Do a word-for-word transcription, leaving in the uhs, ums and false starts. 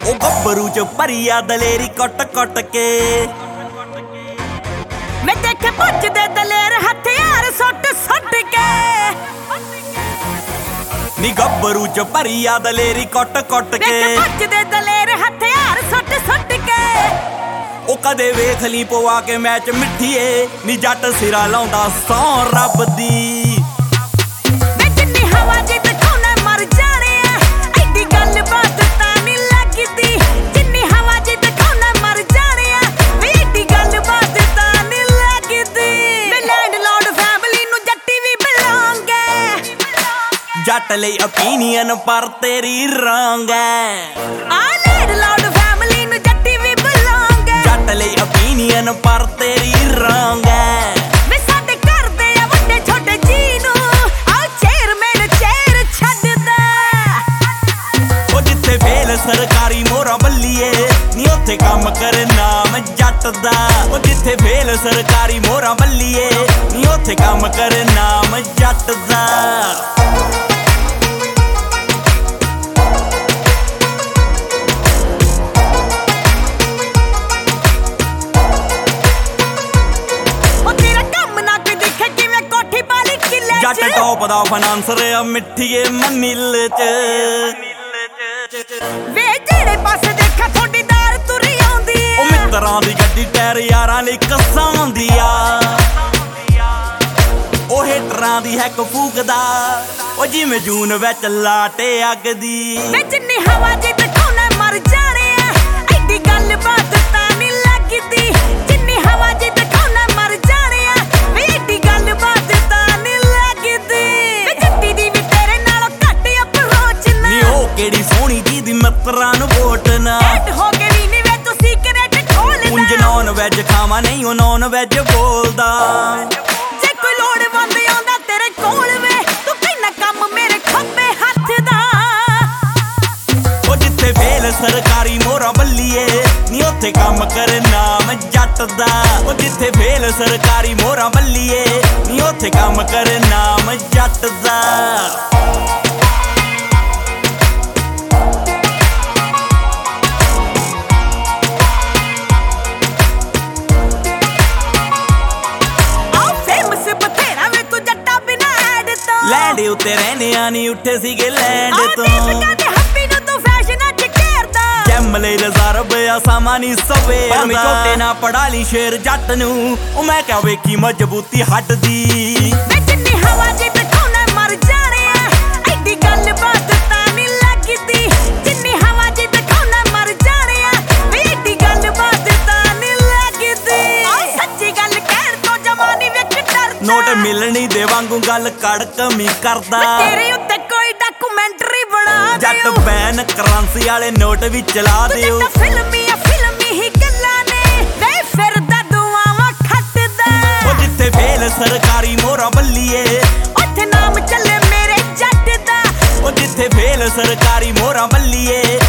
ਉਹ ਗੱਭਰੂ ਚ ਭਰੀ ਆ ਦਲੇਰੀ ਕੁੱਟ ਕੁੱਟ ਕੇ ਮੈਂ ਦੇਖੇ ਭੱਜਦੇ ਦਲੇਰ ਹਥਿਆਰ ਸੁੱਟ ਸੁੱਟ ਕੇ ਨੀ ਗੱਭਰੂ ਚ ਭਰੀ ਆ ਦਲੇਰੀ ਕੁੱਟ ਕੁੱਟ ਕੇ ਦੇਖੇ ਭੱਜਦੇ ਦਲੇਰ ਹਥਿਆਰ ਸੁੱਟ ਸੁੱਟ ਕੇ ਉਹ ਕਦੇ ਵੇਖ ਲਈ ਪਵਾ ਕੇ ਮੈਚ ਮਿੱਠੀਏ ਨੀ ਜੱਟ ਸਿਰਾ ਲਾਉਂਦਾ ਸੌ ਰੱਬ ਦੀ ਮੈਂ ਜਿੰਨੀ ਹਵਾ ਜੇ ਦਿਖਾਉਣਾ ਮਰ ਜਾਣੇ ਆ ਐਡੀ ਗੱਲ ਬਾਤ ਤਾਂ ਨਹੀਂ ਲੱਗਦੀ ਜਿੰਨੀ ਹਵਾ ਜੇ ਦਿਖਾਉਣਾ ਮਰ ਜਾਣੇ ਆ ਵੀ ਐਡੀ ਗੱਲ ਬਾਤ ਤਾਂ ਨਹੀਂ ਲੱਗਦੀ ਮੈਂ ਲੈਂਡਲੋਰਡ ਫੈਮਿਲੀ ਨੂੰ ਜੱਟੀ ਵੀ ਬਿਲੋਂਗ ਹੈ ਜੱਟ ਲਈ ਓਪੀਨੀਅਨ ਪਰ ਤੇਰੀ ਰੋਂਗ ਹੈ ਆ ਲੈਂਡਲੋਰਡ ਫੈਮਿਲੀ ਨੂੰ ਜੱਟੀ ਵੀ ਬਿਲੋਂਗ ਹੈ ਜੱਟ ਲਈ ਓਪੀਨੀਅਨ ਪਰ ਤੇਰੀ ਰੋਂਗ ਹੈ ਵੇ ਸਾਡੇ ਘਰ ਦੇ ਆ ਵੱਡੇ ਛੋਟੇ ਜੀ ਨੂੰ ਆ ਚੇਅਰਮੈਨ ਚੇਅਰ ਛੱਡਦਾ ਉਹ ਜਿੱਥੇ ਫੇਲ ਸਰਕਾਰੀ ਮੋਹਰਾਂ ਬੱਲੀਏ ਨੀ ਉੱਥੇ ਕੰਮ ਕਰ ਨਾਮ ਜੱਟ ਦਾ ਉਹ ਜਿੱਥੇ ਫੇਲ ਸਰਕਾਰੀ ਮੋਹਰਾਂ ਬੱਲੀਏ ਨੀ ਉੱਥੇ ਕੰਮ ਕਰ ਨਾਮ ਜੱਟ ਦਾ ਜੱਟ ਟੌਪ ਦਾ ਫਾਈਨਾਂਸਰ ਆ ਮਿੱਠੀਏ ਮਨੀਲ ਚ ਵੇ ਜਿਹੜੇ ਪਾਸੇ ਦੇਖਾ ਥੋੜੀ ਦਾਰ ਤੁਰੀ ਆਉਂਦੀ ਉਹ ਮਿੱਤਰਾਂ ਦੀ ਗੱਡੀ ਟਾਇਰ ਯਾਰਾਂ ਲਈ ਕਸਾਉਂਦੀ ਆ ਉਹ ਹੇਟਰਾਂ ਦੀ ਹੈਕ ਫੂਕਦਾ ਉਹ ਜਿਵੇਂ ਜੂਨ ਵਿੱਚ ਲਾਟੇ ਅੱਗ ਦੀ ਵੇ ਜਿੰਨੀ ਹਵਾ ਜੇ ਦਿਖਾਉਣਾ ਮਰ ਜਾਣੇ ਆ ਐਡੀ ਗੱਲ ਬਾਤ ਤਾਂ ਨਹੀਂ ਲੱਗਦੀ ਜਿੰਨੀ ਹਵਾ ਜੇ ਦਿਖਾਉਣਾ ਮਰ ਜਾਣੇ ਆ ਵੇ ਐਡੀ ਗੱਲ ਬਾਤ ਤਾਂ ਨਹੀਂ ਲੱਗਦੀ ਵੇ ਜੱਟੀ ਦੀ ਵੀ ਤੇਰੇ ਨਾਲੋਂ ਘੱਟ ਅਪਰੋਚ ਨਾ ਨੀ ਉਹ ਕਿਹੜੀ ਸੋਹਣੀ ਜੀ ਦੀ ਮਿੱਤਰਾਂ ਨੂੰ ਵੋਟ ਨਾ ਐਡ ਹੋ ਕੇ ਵੀ ਨੀ ਵੇ ਤੂੰ ਸੀਕਰੇਟ ਖੋਲਦਾ ਉਂਝ ਨੌਨ ਵੈਜ ਖਾਵਾਂ ਨਹੀਂ ਉਹ ਨੌਨ ਵੈਜ ਬੋਲਦਾ ਜੇ ਕੋਈ ਲੋੜਵੰਦ ਆਉਂਦਾ ਤੇਰੇ ਕੋਲ ਵੇ ਤੂੰ ਕਹਿਣਾ ਕੰਮ ਮੇਰੇ ਖੱਬੇ ਹੱਥ ਦਾ ਉਹ ਜਿੱਥੇ ਫੇਲ ਸਰਕਾਰੀ ਮੋਹਰਾਂ ਬੱਲੀਏ ਨੀ ਉੱਥੇ ਕੰਮ ਕਰ ਨਾਮ ਜੱਟ ਦਾ ਉਹ ਜਿੱਥੇ ਫੇਲ ਸਰਕਾਰੀ ਮੋਹਰਾਂ ਬੱਲੀਏ ਨੀ ਉੱਥੇ ਕੰਮ ਕਰ ਨਾਮ ਜੱਟ ਦਾ ਲੈਂਡ ਉੱਤੇ ਰਹਿੰਦੇ ਆ ਨੀ ਉੱਠੇ ਸੀਗੇ ਲੈਂਡ ਤੋਂ ਹੱਪੀ ਨੂੰ ਤੂੰ ਫੈਸ਼ਨਾਂ ਚ ਘੇਰਦਾ ਜੰਮ ਲਈ ਰਿਜ਼ਰਵ ਆ ਸਾਮਾਂ ਨੀ ਸਵੇਰਦਾ ਭਾਵੇਂ ਝੋਟੇ ਨਾ ਪੜਾ ਲਈ ਸ਼ੇਰ ਜੱਟ ਨੂੰ ਉਹ ਮੈਂ ਕਿਹਾ ਵੇਖੀ ਮਜ਼ਬੂਤੀ ਹੱਡ ਦੀ ਵੇ ਜਿੰਨੀ ਹਵਾ ਜੇ ਦਿਖਾਉਣਾ ਮਰ ਜਾਣੇ ਆ ਐਡੀ ਗੱਲ ਬਾਤ ਤਾਂ ਨਹੀਂ ਲੱਗਦੀ ਜਿੰਨੀ ਹਵਾ ਜੇ ਦਿਖਾਉਣਾ ਮਰ ਜਾਣੇ ਆ ਵੀ ਐਡੀ ਗੱਲ ਬਾਤ ਤਾਂ ਨਹੀਂ ਲੱਗਦੀ ਸੱਚੀ ਗੱਲ ਕਹਿਣ ਤੋਂ ਜਵਾਨੀ ਵੇਖ ਡਰਦਾ ਨੋਟ ਮਿਲਣੀ ਦੇ ਵਾਂਗੂ ਗੱਲ ਕੜਕਮੀ ਕਰਦਾ ਤੇਰੇ ਉੱਤੇ ਕੋਈ ਡਾਕੂਮੈਂਟਰੀ ਬਣਾ ਜੱਟ ਬੈਨ ਕਰੰਸੀ ਵਾਲੇ ਨੋਟ ਵੀ ਚਲਾ ਦਿਓ ਤੂੰ ਫਿਲਮੀ ਆ ਫਿਲਮੀ ਹੀ ਗੱਲਾਂ ਨੇ ਵੇ ਫਿਰਦਾ ਦੁਆਵਾਂ ਖੱਟਦਾ ਉਹ ਜਿੱਥੇ ਫੇਲ ਸਰਕਾਰੀ ਮੋਹਰਾਂ ਬੱਲੀਏ ਉੱਥੇ ਨਾਮ ਚੱਲੇ ਮੇਰੇ ਜੱਟ ਦਾ ਉਹ ਜਿੱਥੇ ਫੇਲ ਸਰਕਾਰੀ ਮੋਹਰਾਂ ਬੱਲੀਏ